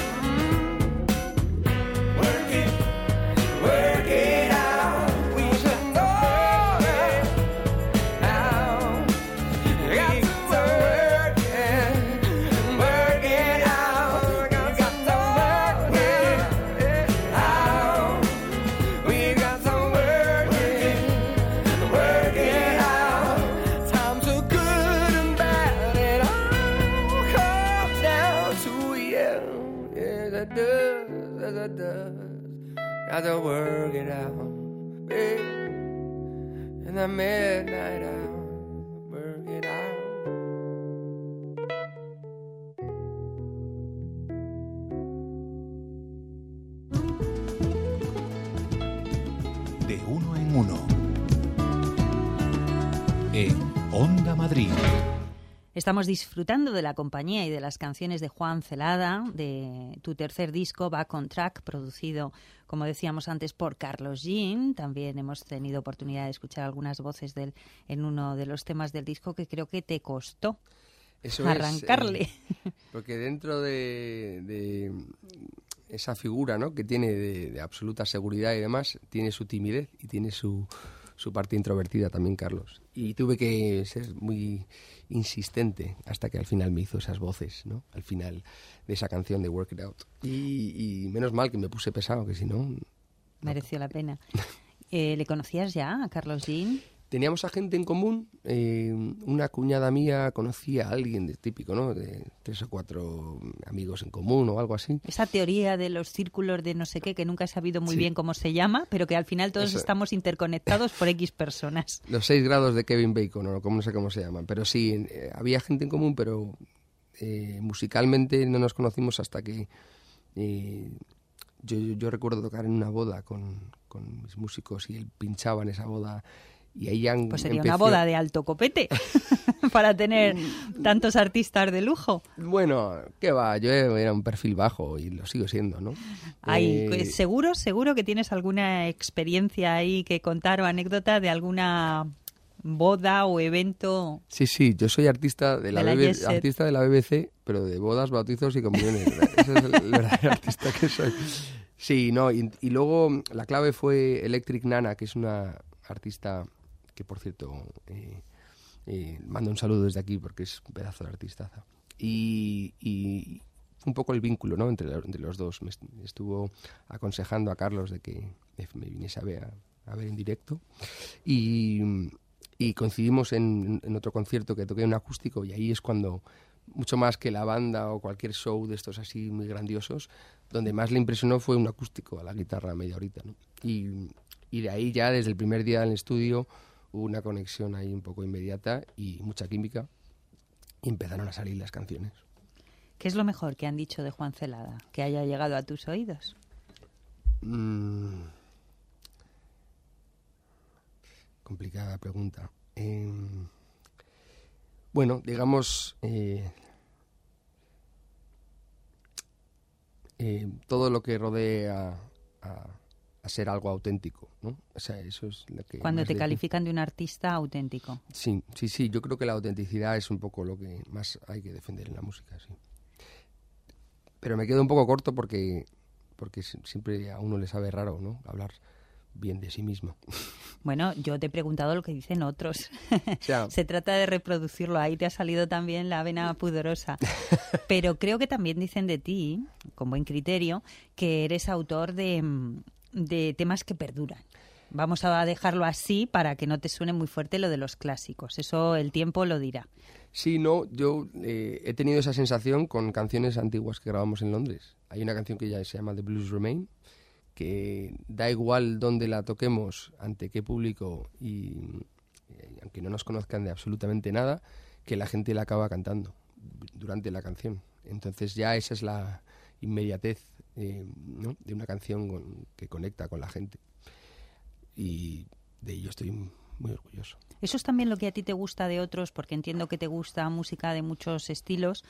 Work it, work it out. We should know it out. Got to work it, work it out. Got to work it out. We got to work it, work it out. Times are good and bad, it all comes down to you. Yes, it does, yes, it does. Got to work it out, babe. In the midnight hour, work it out. De uno en uno. En Onda Madrid. Estamos disfrutando de la compañía y de las canciones de Juan Celada, de tu tercer disco, Back on Track, producido, como decíamos antes, por Carlos Jean. También hemos tenido oportunidad de escuchar algunas voces de él en uno de los temas del disco que creo que te costó Eso arrancarle. Es, eh, porque dentro de, de esa figura, ¿no?, que tiene de, de absoluta seguridad y demás, tiene su timidez y tiene su, su parte introvertida también, Carlos. Y tuve que ser muy insistente hasta que al final me hizo esas voces, ¿no?, al final de esa canción de Work It Out. Y, y menos mal que me puse pesado, que si no... Mereció la pena. Eh, ¿Le conocías ya a Carlos Jean? Teníamos a gente en común, eh, una cuñada mía conocía a alguien de típico, ¿no?, de tres o cuatro amigos en común o algo así. Esa teoría de los círculos de no sé qué, que nunca he sabido muy Sí. bien cómo se llama, pero que al final todos Eso. estamos interconectados por X personas. Los seis grados de Kevin Bacon, o no, no sé cómo se llaman. Pero sí, eh, había gente en común, pero eh, musicalmente no nos conocimos hasta que... Eh, yo, yo recuerdo tocar en una boda con, con mis músicos y él pinchaba en esa boda... Y ahí ya Pues sería empezó... una boda de alto copete para tener tantos artistas de lujo. Bueno, qué va, yo era un perfil bajo y lo sigo siendo, ¿no? Ay, Eh, seguro, seguro que tienes alguna experiencia ahí que contar o anécdota de alguna boda o evento. Sí, sí, yo soy artista de la, De la B B- Jet Set. artista de la B B C, pero de bodas, bautizos y comuniones. Ese es el, el verdadero artista que soy. Sí, no, y, y luego la clave fue Electric Nana, que es una artista que, por cierto, eh, eh, mando un saludo desde aquí porque es un pedazo de artistaza. Y, y fue un poco el vínculo, ¿no?, entre, la- entre los dos. Me est- estuvo aconsejando a Carlos de que me viniese a ver, a, a ver en directo. Y... Y coincidimos en, en otro concierto que toqué un acústico y ahí es cuando, mucho más que la banda o cualquier show de estos así muy grandiosos, donde más le impresionó fue un acústico a la guitarra media horita, ¿no? Y, y de ahí ya, desde el primer día en el estudio, hubo una conexión ahí un poco inmediata y mucha química y empezaron a salir las canciones. ¿Qué es lo mejor que han dicho de Juan Celada que haya llegado a tus oídos? Mm. Complicada pregunta. Eh, bueno, digamos, eh, eh, todo lo que rodea a, a ser algo auténtico, ¿no? O sea, eso es lo que... Cuando más te le- califican de un artista auténtico. Sí, sí, sí, yo creo que la autenticidad es un poco lo que más hay que defender en la música, sí. Pero me quedo un poco corto porque, porque si- siempre a uno le sabe raro, ¿no?, hablar bien de sí mismo. Bueno, yo te he preguntado lo que dicen otros. O sea, Se trata de reproducirlo. Ahí te ha salido también la vena pudorosa. Pero creo que también dicen de ti, con buen criterio, que eres autor de, mm, de temas que perduran. Vamos a dejarlo así para que no te suene muy fuerte lo de los clásicos. Eso el tiempo lo dirá. Sí, no, yo eh, he tenido esa sensación con canciones antiguas que grabamos en Londres. Hay una canción que ya se llama The Blues Remain, que da igual dónde la toquemos, ante qué público, y eh, aunque no nos conozcan de absolutamente nada, que la gente la acaba cantando durante la canción. Entonces ya esa es la inmediatez eh, ¿no? de una canción con, que conecta con la gente. Y de ello estoy muy orgulloso. Eso es también lo que a ti te gusta de otros, porque entiendo que te gusta música de muchos estilos,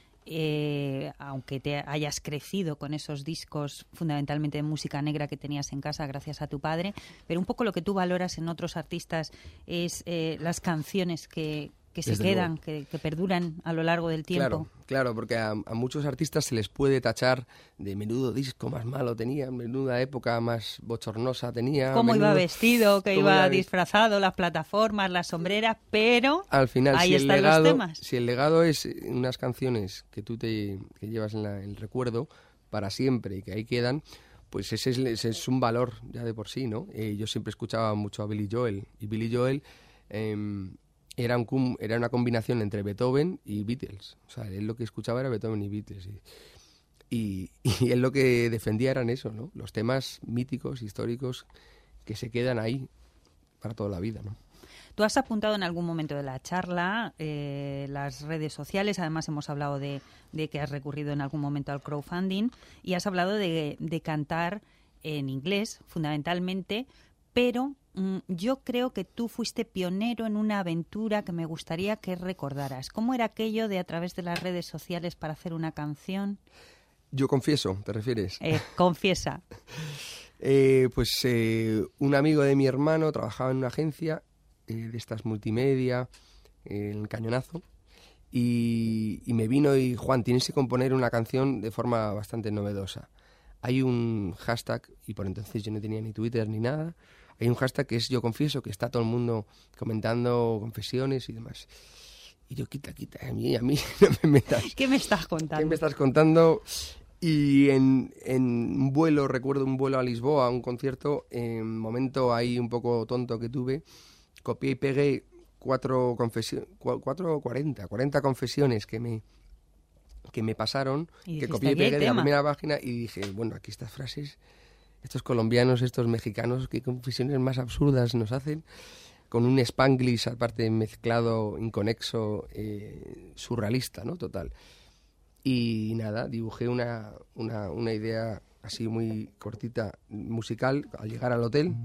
eh, aunque te hayas crecido con esos discos fundamentalmente de música negra que tenías en casa gracias a tu padre, pero un poco lo que tú valoras en otros artistas es eh, las canciones que, que se Desde quedan, luego. que, que perduran a lo largo del tiempo. Claro, claro, porque a, a muchos artistas se les puede tachar de menudo disco más malo tenía, menuda época más bochornosa tenía. Cómo menudo... iba vestido, que cómo iba iba disfrazado, las plataformas, las sombreras, pero al final, ahí si el, están legado, los temas. si el legado es unas canciones que tú te que llevas en la- el recuerdo para siempre y que ahí quedan, pues ese es, ese es un valor ya de por sí, ¿no? Eh, yo siempre escuchaba mucho a Billy Joel, y Billy Joel eh, era, un, cum- era una combinación entre Beethoven y Beatles. O sea, él lo que escuchaba era Beethoven y Beatles. Y, y, y él lo que defendía eran eso, ¿no? Los temas míticos, históricos, que se quedan ahí para toda la vida, ¿no? Tú has apuntado en algún momento de la charla eh, las redes sociales, además hemos hablado de, de que has recurrido en algún momento al crowdfunding y has hablado de, de cantar en inglés, fundamentalmente, pero mm, yo creo que tú fuiste pionero en una aventura que me gustaría que recordaras. ¿Cómo era aquello de a través de las redes sociales para hacer una canción? Yo confieso, ¿te refieres? Eh, confiesa. Eh, pues eh, un amigo de mi hermano trabajaba en una agencia eh, de estas multimedia, eh, en el Cañonazo, y, y me vino y, Juan, tienes que componer una canción de forma bastante novedosa. Hay un hashtag, y por entonces yo no tenía ni Twitter ni nada, hay un hashtag que es Yo Confieso, que está todo el mundo comentando confesiones y demás. Y yo, quita, quita, a mí, a mí, no me metas. ¿Qué me estás contando? ¿Qué me estás contando? Y en, en un vuelo, recuerdo un vuelo a Lisboa, un concierto, en un momento ahí un poco tonto que tuve, copié y pegué cuatro confesiones, cuatro o cuarenta, cuarenta confesiones que me, que me pasaron, Y que dijiste, copié y "Aquí hay pegué de la tema". primera página y dije, bueno, aquí estas frases, estos colombianos, estos mexicanos, qué confesiones más absurdas nos hacen, con un spanglish aparte mezclado, inconexo, eh, surrealista, ¿no? Total. Y nada, dibujé una, una, una idea así muy cortita, musical, al llegar al hotel.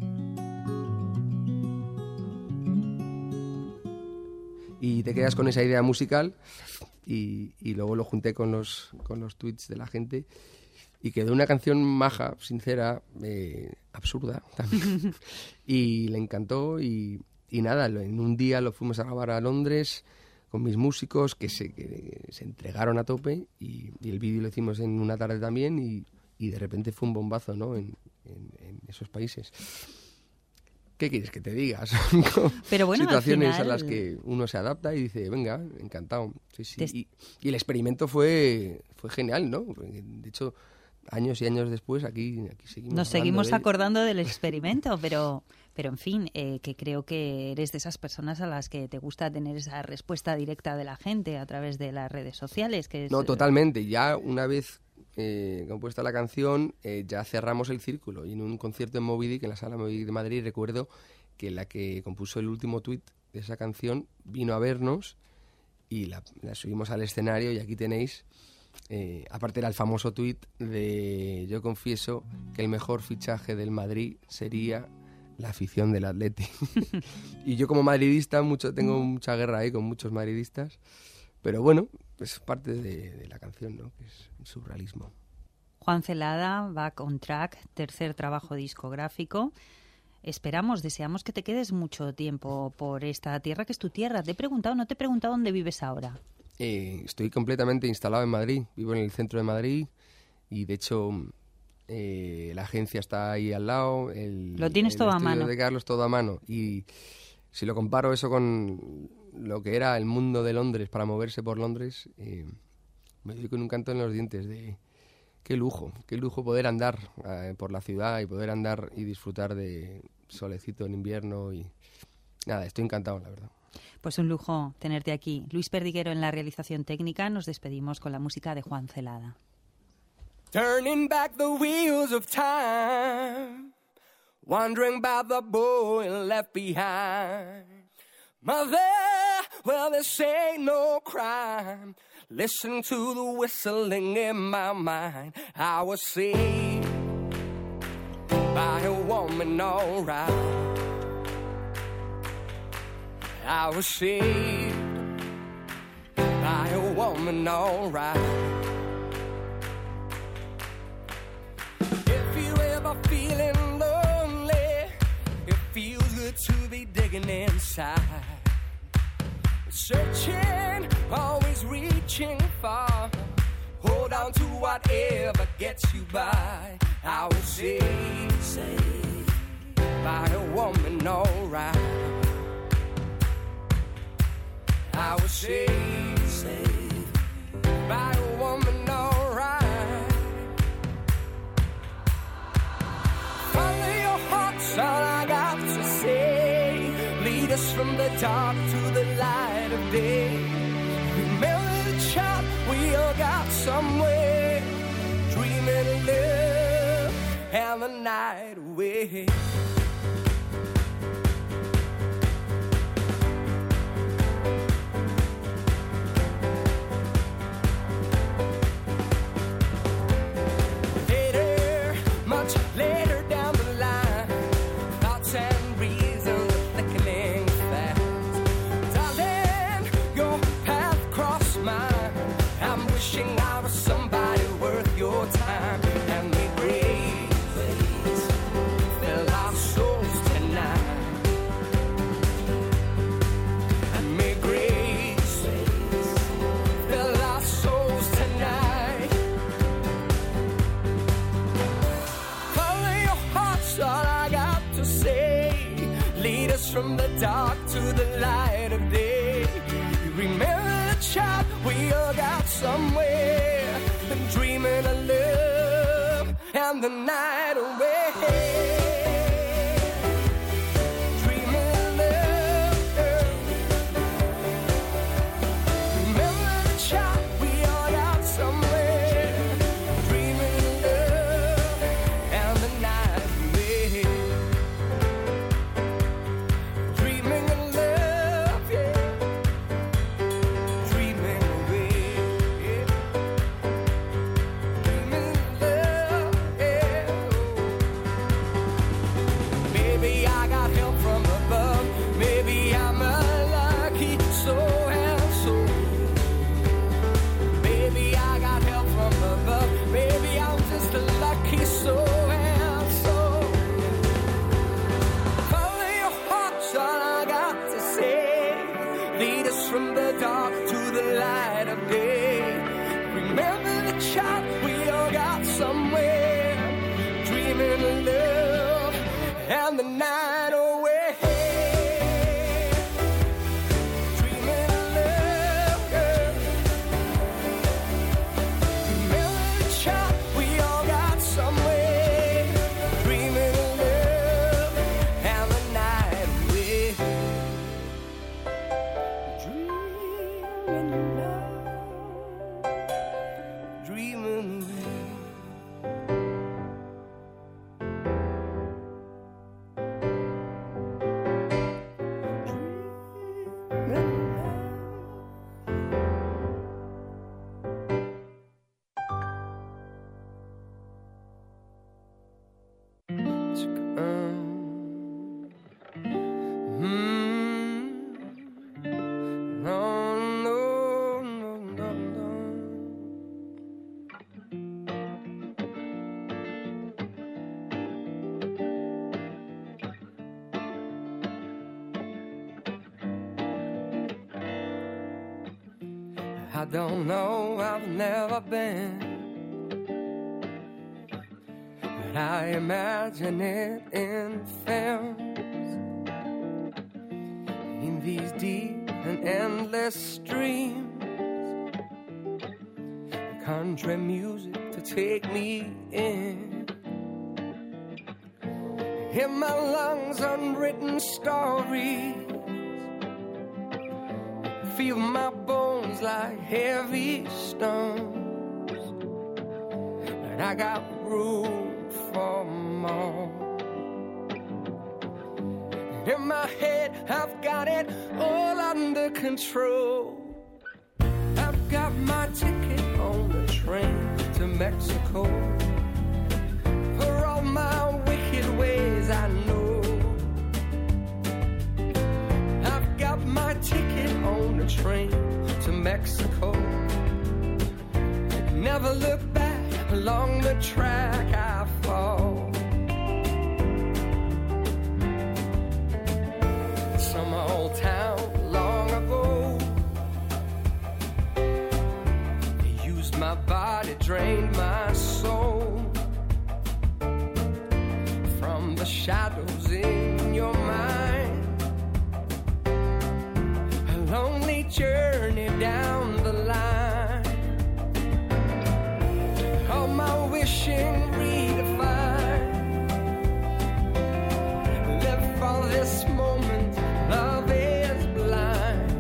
Y te quedas con esa idea musical y, y luego lo junté con los, con los tweets de la gente y quedó una canción maja, sincera, eh, absurda también. Y le encantó y, y nada, lo- en un día lo fuimos a grabar a Londres con mis músicos que se, que se entregaron a tope y, y el vídeo lo hicimos en una tarde también y, y de repente fue un bombazo, ¿no? en, en, en esos países. ¿Qué quieres que te diga? Son como Pero bueno, al situaciones final- a las que uno se adapta y dice, venga, encantado. Sí, sí. Te- Y, y el experimento fue, fue genial, ¿no? Porque, de hecho, años y años después aquí, aquí seguimos Nos hablando seguimos de ello. acordando del experimento, pero, pero en fin, eh, que creo que eres de esas personas a las que te gusta tener esa respuesta directa de la gente a través de las redes sociales. Que es, No, totalmente. Ya una vez eh, compuesta la canción, eh, ya cerramos el círculo. Y en un concierto en Moby Dick, en la sala Moby Dick de Madrid, recuerdo que la que compuso el último tuit de esa canción vino a vernos y la, la subimos al escenario y aquí tenéis, eh, aparte era el famoso tuit de yo confieso que el mejor fichaje del Madrid sería la afición del Atleti. Y yo como madridista mucho tengo mucha guerra ahí con muchos madridistas, pero bueno, es parte de, de la canción, ¿no? Que es el surrealismo. Juan Celada, Back on Track, tercer trabajo discográfico. Esperamos, deseamos que te quedes mucho tiempo por esta tierra que es tu tierra. Te he preguntado, no te he preguntado dónde vives ahora. Eh, estoy completamente instalado en Madrid, vivo en el centro de Madrid y de hecho eh, la agencia está ahí al lado. El, Lo tienes el todo a estudio mano. de Carlos todo a mano y si lo comparo eso con lo que era el mundo de Londres para moverse por Londres, eh, me doy con un canto en los dientes de Qué lujo, qué lujo poder andar eh, por la ciudad y poder andar y disfrutar de solecito en invierno y nada, estoy encantado, la verdad. Pues un lujo tenerte aquí. Luis Perdiguero en la realización técnica. Nos despedimos con la música de Juan Celada. Turning back the wheels of time, wondering about the boy left behind. Mother, well, this ain't no crime. Listen to the whistling in my mind. I was saved by a woman, all right. I was saved by a woman, all right. If you ever feeling lonely, it feels good to be digging inside. Searching, always reaching far. Hold on to whatever gets you by. I was saved, saved by a woman, all right. I was saved, saved by a woman, all right. Follow your heart's all I got to say. Lead us from the dark to the light of day. Remember the child we all got somewhere. Dreaming of love and the night away. Later down the line, thoughts and reasons are thickening fast. Darling, your path crossed mine. I'm wishing I was somebody worth your time. And we breathe, fill our souls tonight. And may grace fill our souls tonight. All I got to say, lead us from the dark to the light of day. You remember the child we all got somewhere, been dreaming of love and the night away. From the dark to the light of day. Remember the child we all got somewhere, dreaming of love and the night away. Dreaming of love, girl. Remember the child we all got somewhere, dreaming of love and the night away. I don't know, I've never been, but I imagine it in films, in these deep and endless streams, country music to take me in. In my lungs, unwritten stories. Feel my bones like heavy stones, but I got room for more. In my head, I've got it all under control. I've got my ticket on the train to Mexico. For all my wicked ways I know, I've got my ticket on the train to Mexico. Never look back, along the track I fall. Some old town long ago, used my body, drained my soul. From the shadows in your mind, a lonely journey down the line. All my wishing redefined. Live for this moment, love is blind.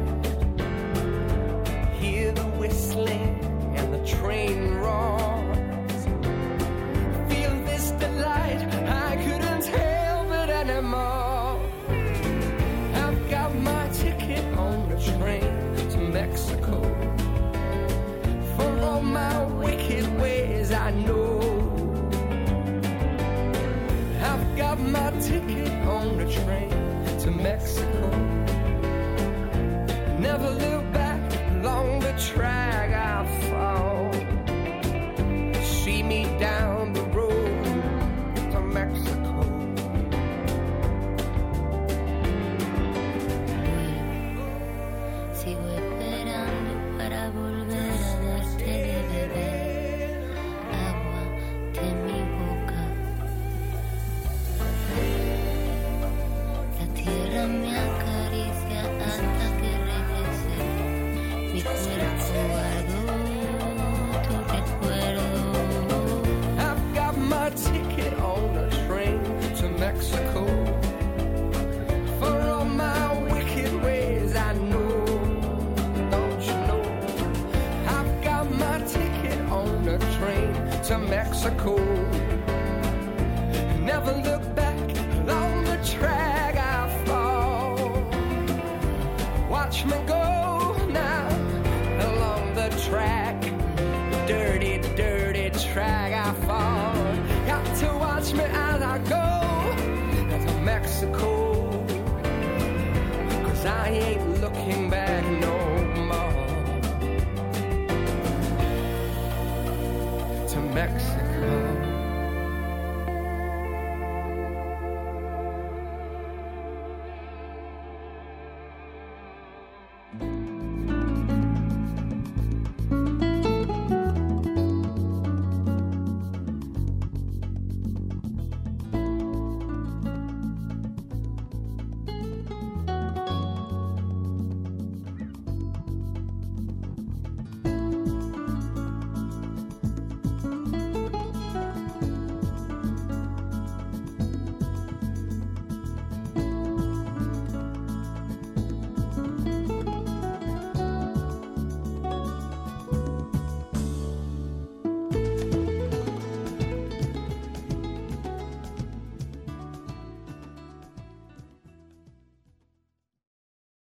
Hear the whistling and the train roars. Feel this delight, I couldn't help it anymore. I've got my ticket on the train to Mexico. For all my wicked ways I know, I've got my ticket on the train to Mexico. Never look back, along the track I fall. See me down the road to Mexico. Sigo esperando para volver a darte de beber agua de mi boca. La tierra me acaricia hasta que regrese. Mi cuerpo guardó tu recuerdo. I've got my ticket on the train to Mexico. For all my wicked ways I know, don't you know? I've got my ticket on the train to Mexico. Never look back, along the track I fall. Watch me go now, along the track, dirty, dirty track I fall. Got to watch me as I go to Mexico. Cause I ain't looking back no more. To Mexico.